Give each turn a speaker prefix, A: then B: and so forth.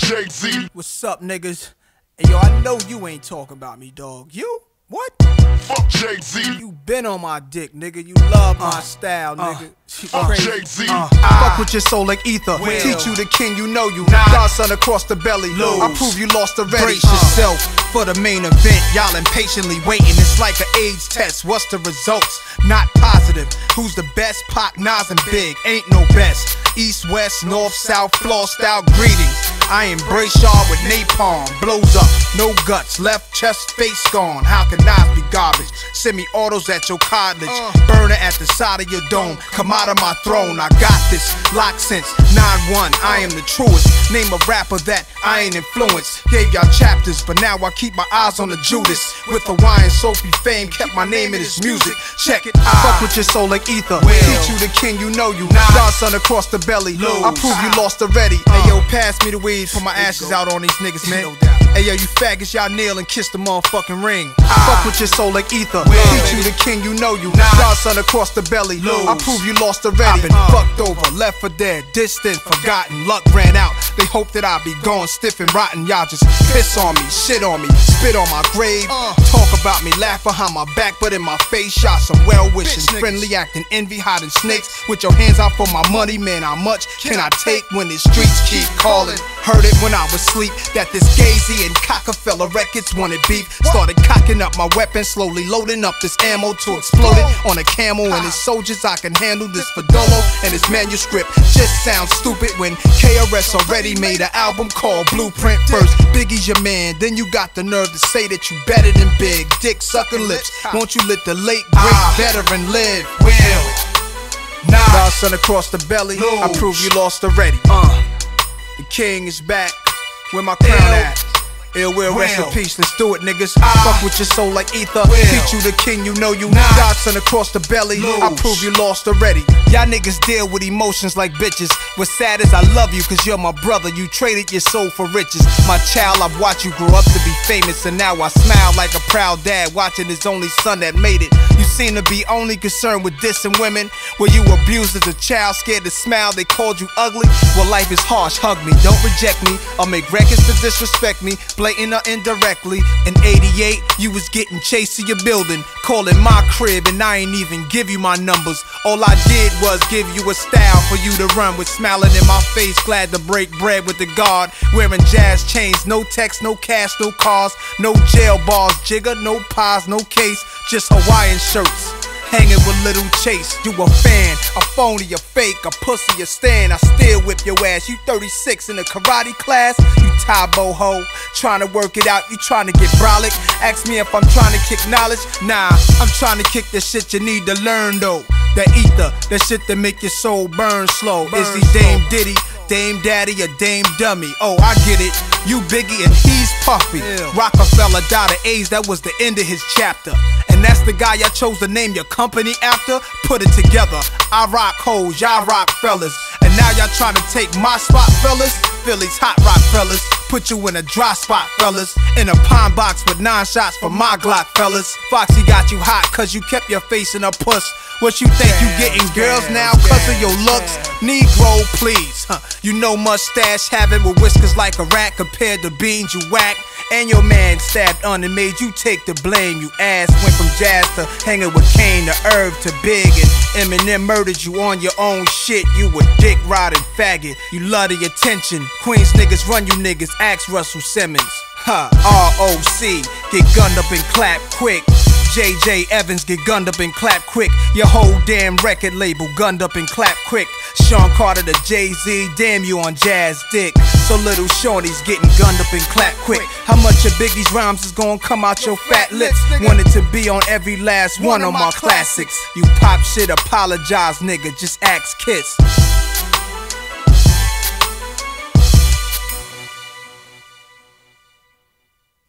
A: Jay-Z.
B: What's up, niggas? Hey, yo, I know you ain't talking about me, dog. You? What?
A: Fuck Jay-Z.
B: You been on my dick, nigga. You love my style, nigga.
A: Fuck Jay-Z.
C: Fuck with your soul like ether. Teach you the king, you know you. Godson across the belly. I prove you lost already.
B: Brace yourself for the main event. Y'all impatiently waiting. It's like an AIDS test. What's the results? Not positive. Who's the best? Pac, Nas, and Big. Ain't no best. East, west, north, south, floor style greetings. I embrace y'all with napalm. Blows up, no guts, left chest, face gone. How can Nas be garbage? Semi-autos at your cartilage. Burner at the side of your dome. Come out of my throne, I got this. Locked since 9-1, I am the truest. Name a rapper that I ain't influenced. Gave y'all chapters, but now I keep my eyes on the Judas. With Hawaiian Sophie fame, kept my name in his music. Check it,
C: fuck with your soul like ether. Teach you the king, you know you. Godson across the belly. I prove you lost already.
B: Hey yo, pass me the weed, put my ashes out on these niggas, man. Hey yo, you faggots, y'all kneel and kiss the motherfucking ring.
C: Fuck with your soul like ether. Teach you the king, you know you. Godson across the belly. I prove you lost already.
B: I've been fucked over, left for dead, distant, forgotten. Luck ran out. They hope that I'll be gone, stiff and rotten. Y'all just piss on me, shit on me, spit on my grave. Talk about me, laugh behind my back, but in my face, y'all some well-wishing, friendly acting, envy, hiding snakes. With your hands out for my money, man, how much can I take when the streets keep calling? Heard it when I was asleep, that this Gazy and Cockefeller Records wanted beef. Started cocking up my weapon, slowly loading up this ammo to explode it on a camel and his soldiers. I can handle this Fadolo and his manuscript. Just sounds stupid when KRS already made an album called Blueprint. First, Biggie's your man, then you got the nerve to say that you better than Big. Dick sucking lips, won't you let the late great veteran live? Godson across the belly, I prove you lost already. The king is back, where my crown at? Ill will, rest in peace, let's do it, niggas. Fuck with your soul like ether. Teach you the king, you know you. Godson across the belly, I prove you lost already. Y'all niggas deal with emotions like bitches. What's sad is I love you, cause you're my brother. You traded your soul for riches. My child, I've watched you grow up to be famous, and now I smile like a proud dad watching his only son that made it. You seem to be only concerned with dissing women. Were you abused as a child, scared to smile, they called you ugly? Well, life is harsh, hug me, don't reject me. I'll make records to disrespect me, blatant or indirectly. In 88, you was getting chased to your building, calling my crib, and I ain't even give you my numbers. All I did was give you a style for you to run with, smiling in my face, glad to break bread with the guard. Wearing jazz chains, no text, no cash, no cars, no jail bars, jigger, no pies, no case, just Hawaiian shirts. Hanging with Little Chase, you a fan, a phony, a fake, a pussy, a stand. I still whip your ass. You 36 in a karate class, you Tybo ho. Trying to work it out, you trying to get brolic. Ask me if I'm trying to kick knowledge. Nah, I'm trying to kick the shit you need to learn though. That ether, that shit that make your soul burn slow. Is he Dame Diddy, Dame Daddy, or Dame Dummy? Oh, I get it. You Biggie and he's Puffy. Rockefeller died of AIDS, that was the end of his chapter. And that's the guy y'all chose to name your company after? Put it together. I rock hoes, y'all rock fellas. And now y'all trying to take my spot, fellas? Philly's hot rock fellas. Put you in a dry spot, fellas. In a pine box with 9 shots for my Glock, fellas. Foxy got you hot cause you kept your face in a puss. What you think you getting girls now cause of your looks? Negro, please. You know mustache having with whiskers like a rat compared to beans you whack. And your man stabbed on and made you take the blame. You ass went from jazz to hanging with Kane to Irv to Big, and Eminem murdered you on your own shit. You a dick riding faggot. You love the attention. Queens niggas run you niggas. Ask Russell Simmons. ROC, get gunned up and clap quick. JJ Evans, get gunned up and clap quick. Your whole damn record label gunned up and clap quick. Sean Carter to Jay-Z, damn you on jazz dick. So little Shorty's getting gunned up and clap quick. How much of Biggie's rhymes is gonna come out your fat lips? Wanted to be on every last one of my classics. You pop shit, apologize nigga, just ask Kiss.